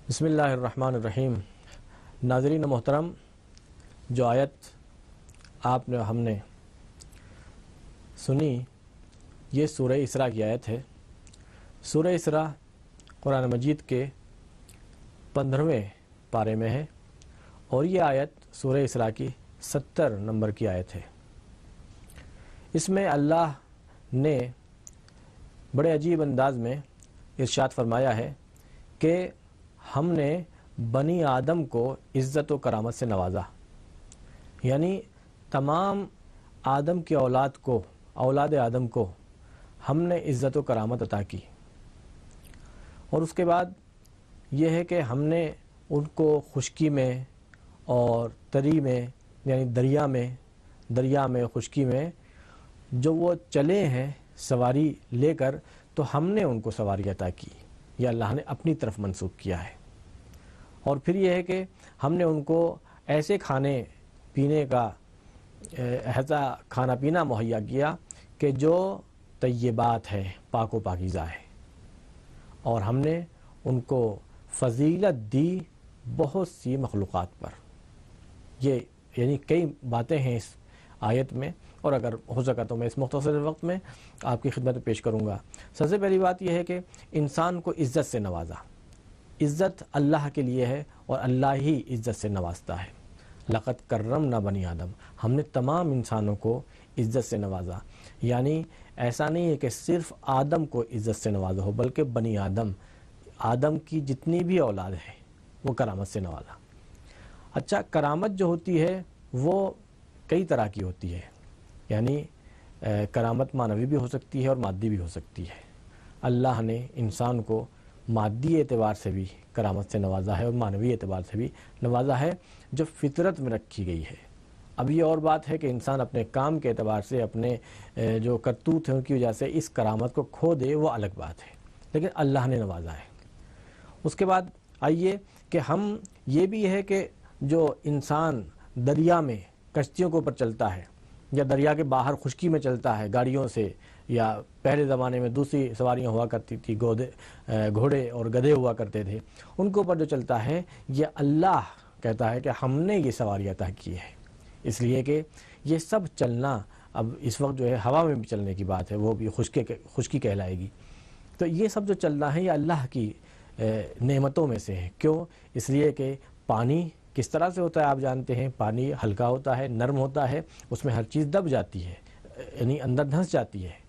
بسم اللہ الرحمن الرحیم۔ ناظرین محترم، جو آیت ہم نے سنی یہ سورہ اسراء کی آیت ہے۔ سورہ اسراء قرآن مجید کے 15ویں پارے میں ہے اور یہ آیت سورہ اسراء کی 70 نمبر کی آیت ہے۔ اس میں اللہ نے بڑے عجیب انداز میں ارشاد فرمایا ہے کہ ہم نے بنی آدم کو عزت و کرامت سے نوازا، یعنی تمام آدم کی اولاد آدم کو ہم نے عزت و کرامت عطا کی، اور اس کے بعد یہ ہے کہ ہم نے ان کو خشکی میں اور تری میں، یعنی دریا میں خشکی میں جو وہ چلے ہیں سواری لے کر، تو ہم نے ان کو سواری عطا کی، یہ اللہ نے اپنی طرف منسوخ کیا ہے۔ اور پھر یہ ہے کہ ہم نے ان کو ایسے کھانے پینے کا ایسا کھانا پینا مہیا کیا کہ جو طیبات ہے، پاک و پاکیزہ ہے، اور ہم نے ان کو فضیلت دی بہت سی مخلوقات پر۔ یہ یعنی کئی باتیں ہیں اس آیت میں، اور اگر ہو سکا تو میں اس مختصر وقت میں آپ کی خدمت پیش کروں گا۔ سب سے پہلی بات یہ ہے کہ انسان کو عزت سے نوازا۔ عزت اللہ کے لیے ہے اور اللہ ہی عزت سے نوازتا ہے۔ لقد کرمنا بنی آدم، ہم نے تمام انسانوں کو عزت سے نوازا، یعنی ایسا نہیں ہے کہ صرف آدم کو عزت سے نوازا ہو، بلکہ بنی آدم کی جتنی بھی اولاد ہے وہ کرامت سے نوازا۔ اچھا، کرامت جو ہوتی ہے وہ کئی طرح کی ہوتی ہے، یعنی کرامت معنوی بھی ہو سکتی ہے اور مادی بھی ہو سکتی ہے۔ اللہ نے انسان کو مادی اعتبار سے بھی کرامت سے نوازا ہے اور معنوی اعتبار سے بھی نوازا ہے، جو فطرت میں رکھی گئی ہے۔ اب یہ اور بات ہے کہ انسان اپنے کام کے اعتبار سے، اپنے جو کرتوت ہیں ان کی وجہ سے اس کرامت کو کھو دے، وہ الگ بات ہے، لیکن اللہ نے نوازا ہے۔ اس کے بعد آئیے کہ ہم یہ بھی ہے کہ جو انسان دریا میں کشتیوں کے اوپر چلتا ہے، یا دریا کے باہر خشکی میں چلتا ہے گاڑیوں سے، یا پہلے زمانے میں دوسری سواریاں ہوا کرتی تھی، گھوڑے اور گدھے ہوا کرتے تھے، ان کے اوپر جو چلتا ہے، یہ اللہ کہتا ہے کہ ہم نے یہ سواری عطا کی ہے، اس لیے کہ یہ سب چلنا اب اس وقت جو ہے ہوا میں بھی چلنے کی بات ہے، وہ بھی خشکی کہلائے گی۔ تو یہ سب جو چلنا ہے یہ اللہ کی نعمتوں میں سے ہے۔ کیوں؟ اس لیے کہ پانی کس طرح سے ہوتا ہے آپ جانتے ہیں، پانی ہلکا ہوتا ہے، نرم ہوتا ہے، اس میں ہر چیز دب جاتی ہے، یعنی اندر دھنس جاتی ہے۔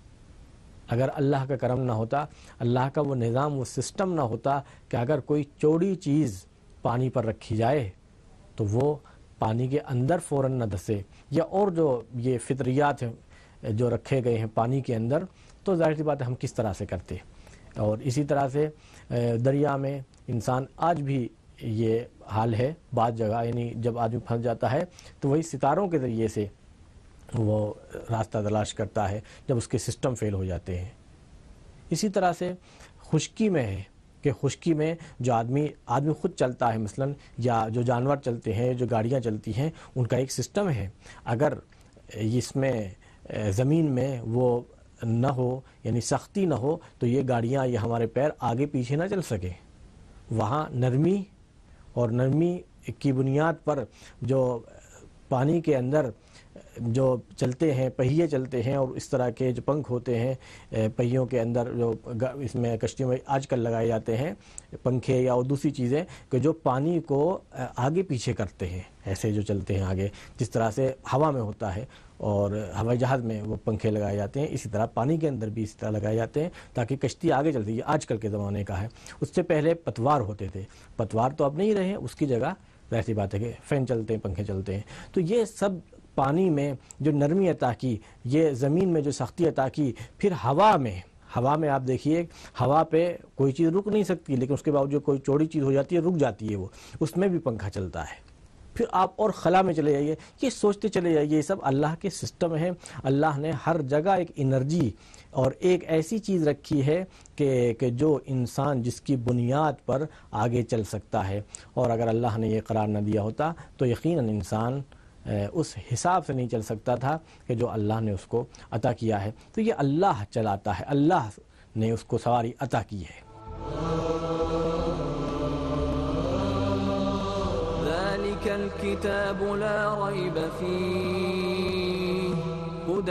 اگر اللہ کا کرم نہ ہوتا، اللہ کا وہ نظام، وہ سسٹم نہ ہوتا کہ اگر کوئی چوڑی چیز پانی پر رکھی جائے تو وہ پانی کے اندر فوراً نہ دھسے، یا اور جو یہ فطریات ہیں جو رکھے گئے ہیں پانی کے اندر، تو ظاہر سی بات ہے ہم کس طرح سے کرتے۔ اور اسی طرح سے دریا میں انسان آج بھی یہ حال ہے بعض جگہ، یعنی جب آدمی پھنس جاتا ہے تو وہی ستاروں کے ذریعے سے وہ راستہ تلاش کرتا ہے جب اس کے سسٹم فیل ہو جاتے ہیں۔ اسی طرح سے خشکی میں ہے کہ خشکی میں جو آدمی خود چلتا ہے مثلا، یا جو جانور چلتے ہیں، جو گاڑیاں چلتی ہیں، ان کا ایک سسٹم ہے۔ اگر اس میں زمین میں وہ نہ ہو، یعنی سختی نہ ہو، تو یہ گاڑیاں، یہ ہمارے پیر آگے پیچھے نہ چل سکے۔ وہاں نرمی کی بنیاد پر جو پانی کے اندر جو چلتے ہیں، پہیے چلتے ہیں، اور اس طرح کے جو پنکھ ہوتے ہیں پہیوں کے اندر، جو اس میں کشتیوں میں آج کل لگائے جاتے ہیں پنکھے یا اور دوسری چیزیں، کہ جو پانی کو آگے پیچھے کرتے ہیں، ایسے جو چلتے ہیں آگے، جس طرح سے ہوا میں ہوتا ہے اور ہوائی جہاز میں وہ پنکھے لگائے جاتے ہیں، اسی طرح پانی کے اندر بھی اسی طرح لگائے جاتے ہیں تاکہ کشتی آگے چلتی ہے۔ آج کل کے زمانے کا ہے، اس سے پہلے پتوار ہوتے تھے، پتوار تو اب نہیں رہے، اس کی جگہ ایسی بات ہے کہ فین چلتے ہیں، پنکھے چلتے ہیں۔ تو یہ سب پانی میں جو نرمی عطا کی، یہ زمین میں جو سختی عطا کی، پھر ہوا میں آپ دیکھیے، ہوا پہ کوئی چیز رک نہیں سکتی، لیکن اس کے باوجود کوئی چوڑی چیز ہو جاتی ہے، رک جاتی ہے، وہ اس میں بھی پنکھا چلتا ہے۔ پھر آپ اور خلا میں چلے جائیے، یہ سوچتے چلے جائیے، یہ سب اللہ کے سسٹم ہیں۔ اللہ نے ہر جگہ ایک انرجی اور ایک ایسی چیز رکھی ہے کہ جو انسان جس کی بنیاد پر آگے چل سکتا ہے، اور اگر اللہ نے یہ قرار نہ دیا ہوتا تو یقیناً انسان اس حساب سے نہیں چل سکتا تھا کہ جو اللہ نے اس کو عطا کیا ہے۔ تو یہ اللہ چلاتا ہے، اللہ نے اس کو سواری عطا کی ہے۔ ذلك الكتاب لا ريب فيه هدى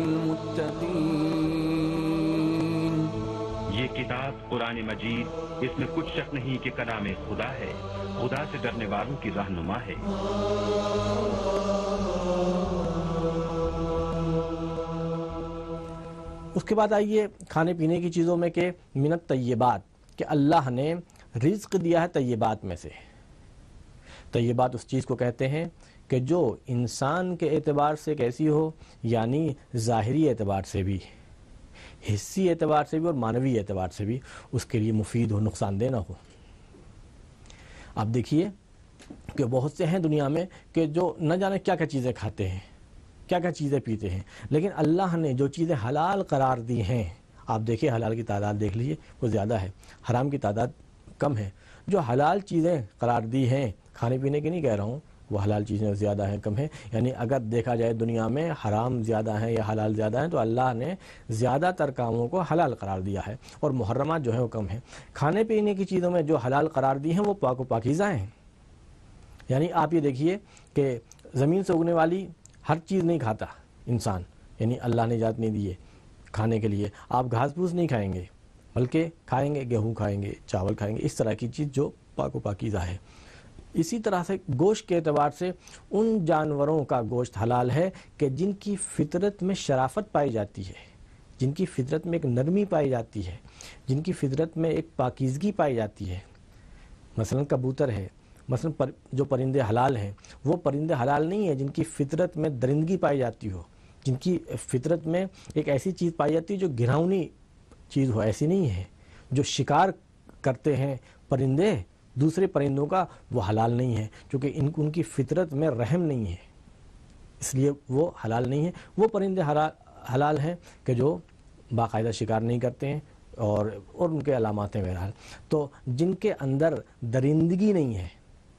للمتقين. یہ کتاب قرآن مجید، اس میں کچھ شک نہیں کہ کلام خدا ہے، خدا سے ڈرنے والوں کی رہنما ہے. اس کے بعد آئیے کھانے پینے کی چیزوں میں کہ من الطیبات، کہ اللہ نے رزق دیا ہے طیبات میں سے. طیبات اس چیز کو کہتے ہیں کہ جو انسان کے اعتبار سے کیسی ہو، یعنی ظاہری اعتبار سے بھی، حسی اعتبار سے بھی اور معنوی اعتبار سے بھی اس کے لیے مفید ہو، نقصان دہ نہ ہو. آپ دیکھیے کہ بہت سے ہیں دنیا میں کہ جو نہ جانے کیا کیا چیزیں کھاتے ہیں، کیا کیا چیزیں پیتے ہیں، لیکن اللہ نے جو چیزیں حلال قرار دی ہیں، آپ دیکھیں حلال کی تعداد دیکھ لیجئے وہ زیادہ ہے، حرام کی تعداد کم ہے. جو حلال چیزیں قرار دی ہیں، کھانے پینے کی نہیں کہہ رہا ہوں، وہ حلال چیزیں زیادہ ہیں کم ہیں، یعنی اگر دیکھا جائے دنیا میں حرام زیادہ ہیں یا حلال زیادہ ہیں تو اللہ نے زیادہ تر کاموں کو حلال قرار دیا ہے اور محرمات جو ہیں وہ کم ہیں. کھانے پینے کی چیزوں میں جو حلال قرار دی ہیں وہ پاک و پاکیزہ ہیں. یعنی آپ یہ دیکھیے کہ زمین سے اگنے والی ہر چیز نہیں کھاتا انسان، یعنی اللہ نے اجازت نہیں دی ہے کھانے کے لیے. آپ گھاس پھوس نہیں کھائیں گے، بلکہ کھائیں گے گیہوں کھائیں گے، چاول کھائیں گے، اس طرح کی چیز جو پاک و پاکیزہ ہے. اسی طرح سے گوشت کے اعتبار سے ان جانوروں کا گوشت حلال ہے کہ جن کی فطرت میں شرافت پائی جاتی ہے، جن کی فطرت میں ایک نرمی پائی جاتی ہے، جن کی فطرت میں ایک پاکیزگی پائی جاتی ہے. مثلا کبوتر ہے، مثلا جو پرندے حلال ہیں وہ پرندے حلال نہیں ہیں جن کی فطرت میں درندگی پائی جاتی ہو، جن کی فطرت میں ایک ایسی چیز پائی جاتی ہے جو گھناؤنی چیز ہو. ایسی نہیں ہے. جو شکار کرتے ہیں پرندے دوسرے پرندوں کا، وہ حلال نہیں ہے کیونکہ ان کی فطرت میں رحم نہیں ہے، اس لیے وہ حلال نہیں ہے. وہ پرندے حلال ہیں کہ جو باقاعدہ شکار نہیں کرتے ہیں اور ان کے علامات ہیں بہرحال. تو جن کے اندر درندگی نہیں ہے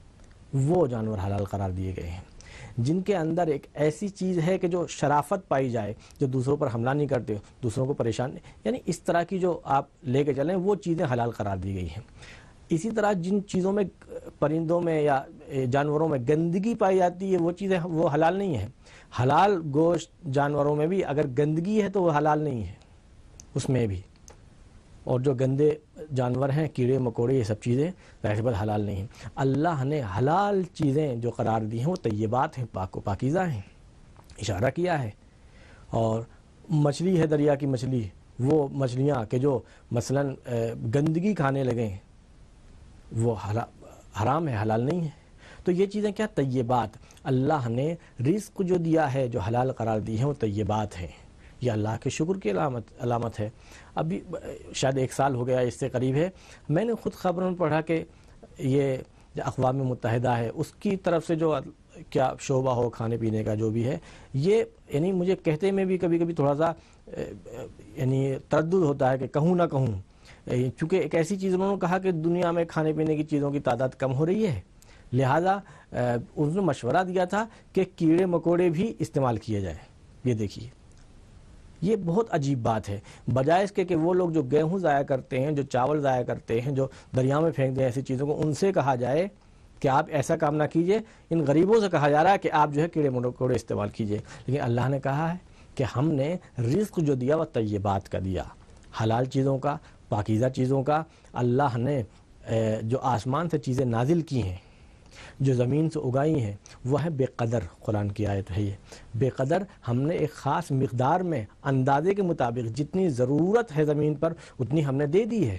وہ جانور حلال قرار دیے گئے ہیں. جن کے اندر ایک ایسی چیز ہے کہ جو شرافت پائی جائے، جو دوسروں پر حملہ نہیں کرتے، دوسروں کو پریشان نہیں، یعنی اس طرح کی جو آپ لے کے چلیں وہ چیزیں حلال قرار دی گئی ہیں. اسی طرح جن چیزوں میں پرندوں میں یا جانوروں میں گندگی پائی جاتی ہے وہ چیزیں وہ حلال نہیں ہیں. حلال گوشت جانوروں میں بھی اگر گندگی ہے تو وہ حلال نہیں ہے اس میں بھی. اور جو گندے جانور ہیں، کیڑے مکوڑے، یہ سب چیزیں ظاہر بات حلال نہیں ہیں. اللہ نے حلال چیزیں جو قرار دی ہیں وہ طیبات ہیں، پاک و پاکیزہ ہیں، اشارہ کیا ہے. اور مچھلی ہے، دریا کی مچھلی، وہ مچھلیاں کہ جو مثلا گندگی کھانے لگیں وہ حرام ہے، حلال نہیں ہے. تو یہ چیزیں کیا طیبات، اللہ نے رزق جو دیا ہے جو حلال قرار دی ہیں وہ طیبات ہیں. یہ اللہ کے شکر کی علامت ہے. ابھی شاید 1 سال ہو گیا، اس سے قریب ہے، میں نے خود خبروں میں پڑھا کہ یہ جو اقوام متحدہ ہے اس کی طرف سے جو کیا شعبہ ہو کھانے پینے کا جو بھی ہے، یہ یعنی مجھے کہتے میں بھی کبھی کبھی تھوڑا سا یعنی تردد ہوتا ہے کہ کہوں نہ کہوں، چونکہ ایک ایسی چیز انہوں نے کہا کہ دنیا میں کھانے پینے کی چیزوں کی تعداد کم ہو رہی ہے، لہذا انہوں نے مشورہ دیا تھا کہ کیڑے مکوڑے بھی استعمال کیے جائیں. یہ دیکھیے یہ بہت عجیب بات ہے. بجائے اس کے کہ وہ لوگ جو گیہوں ضائع کرتے ہیں، جو چاول ضائع کرتے ہیں، جو دریا میں پھینک دیں ایسی چیزوں کو، ان سے کہا جائے کہ آپ ایسا کام نہ کیجئے. ان غریبوں سے کہا جا رہا ہے کہ آپ جو ہے کیڑے مکوڑے استعمال کیجئے. لیکن اللہ نے کہا ہے کہ ہم نے رزق جو دیا وہ طیبات کا دیا، حلال چیزوں کا، پاکیزہ چیزوں کا. اللہ نے جو آسمان سے چیزیں نازل کی ہیں، جو زمین سے اگائی ہیں، وہ ہے بے قدر. قرآن کی آیت ہے یہ، بے قدر. ہم نے ایک خاص مقدار میں اندازے کے مطابق جتنی ضرورت ہے زمین پر اتنی ہم نے دے دی ہے،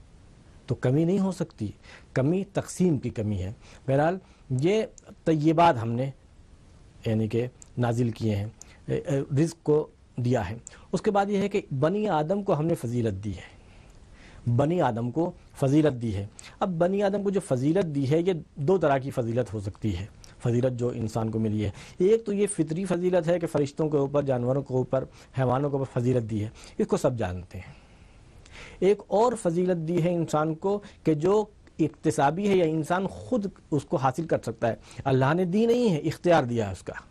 تو کمی نہیں ہو سکتی. کمی تقسیم کی کمی ہے. بہرحال یہ طیبات ہم نے یعنی کہ نازل کیے ہیں، رزق کو دیا ہے. اس کے بعد یہ ہے کہ بنی آدم کو ہم نے فضیلت دی ہے، بنی آدم کو فضیلت دی ہے. اب بنی آدم کو جو فضیلت دی ہے یہ 2 طرح کی فضیلت ہو سکتی ہے. فضیلت جو انسان کو ملی ہے، ایک تو یہ فطری فضیلت ہے کہ فرشتوں کے اوپر، جانوروں کے اوپر، حیوانوں کے اوپر فضیلت دی ہے، اس کو سب جانتے ہیں. ایک اور فضیلت دی ہے انسان کو کہ جو اکتسابی ہے یا انسان خود اس کو حاصل کر سکتا ہے، اللہ نے دی نہیں ہے، اختیار دیا ہے اس کا.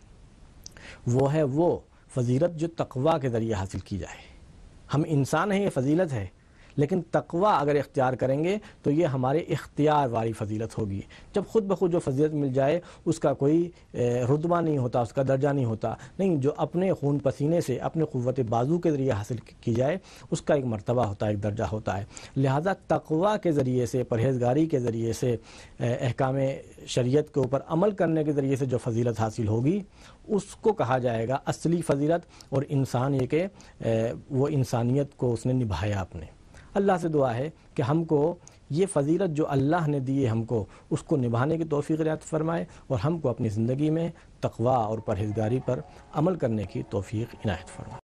وہ ہے وہ فضیلت جو تقویٰ کے ذریعے حاصل کی جائے. ہم انسان ہیں، یہ فضیلت ہے، لیکن تقوی اگر اختیار کریں گے تو یہ ہمارے اختیار والی فضیلت ہوگی. جب خود بخود جو فضیلت مل جائے اس کا کوئی رتبہ نہیں ہوتا، اس کا درجہ نہیں ہوتا. نہیں، جو اپنے خون پسینے سے اپنے قوت بازو کے ذریعے حاصل کی جائے اس کا ایک مرتبہ ہوتا ہے، ایک درجہ ہوتا ہے. لہٰذا تقوی کے ذریعے سے، پرہیزگاری کے ذریعے سے، احکام شریعت کے اوپر عمل کرنے کے ذریعے سے جو فضیلت حاصل ہوگی اس کو کہا جائے گا اصلی فضیلت. اور انسان یہ کہ وہ انسانیت کو اس نے نبھایا اپنے. اللہ سے دعا ہے کہ ہم کو یہ فضیلت جو اللہ نے دی ہے ہم کو، اس کو نبھانے کی توفیق عنایت فرمائے اور ہم کو اپنی زندگی میں تقوی اور پرہیزگاری پر عمل کرنے کی توفیق عنایت فرمائے.